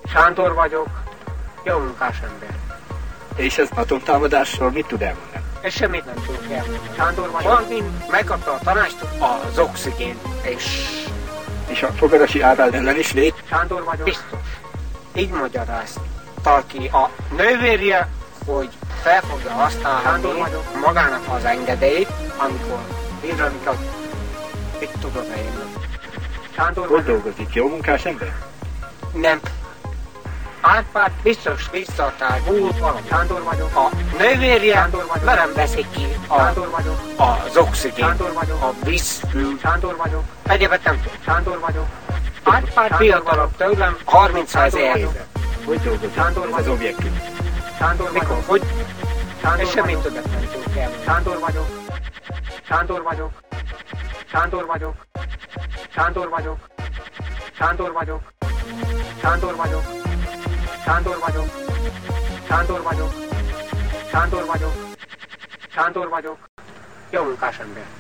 Sándor vagyok, jó munkásember. És az atomtámadásról mit tud elmondani? És semmit nem tudok elmondani. Sándor vagyok. Malvin megkapta a tanást az oxigén, És a fogarasi árad ellen is lép? Sándor vagyok. Biztos. Így magyarázta ki a nővérje, hogy fel fogja használni magának az engedélyt, amikor villanikat itt tudod én. Hogy dolgozik? Jó munkás ember? Nem. Árpád biztos visszatár valami. Sándor vagyok. A nővérje velem veszik ki az oxigén, a vízfű. Sándor vagyok. Egyébként nem tudom. Sándor vagyok. Árpád fiatalabb tőlem 30 éve. Hogy dolgozik? Ez az objektív. Sándor mikor? Hogy? És semmit többet nem tudok el. Sándor vagyok. Sándor vagyok. Sándor vagyok. Sándor vagyok. Sándor vagyok. Sándor vagyok. Sándor vagyok. Sándor vagyok. Sándor vagyok. Sándor vagyok. Jó munkásember.